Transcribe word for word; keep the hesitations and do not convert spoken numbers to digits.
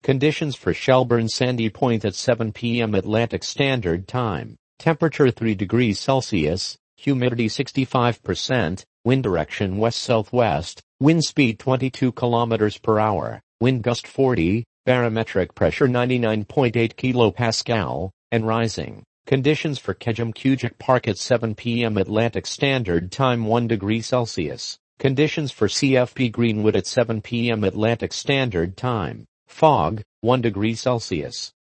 Conditions for Shelburne Sandy Point at seven p m Atlantic Standard Time. Temperature three degrees Celsius, humidity sixty-five percent, wind direction west-southwest, wind speed twenty-two kilometers per hour, wind gust forty, barometric pressure ninety-nine point eight kilopascal, and rising. Conditions for Kejimkujik Park at seven p m Atlantic Standard Time one degree Celsius. Conditions for C F P Greenwood at seven p m Atlantic Standard Time. Fog, one degree Celsius.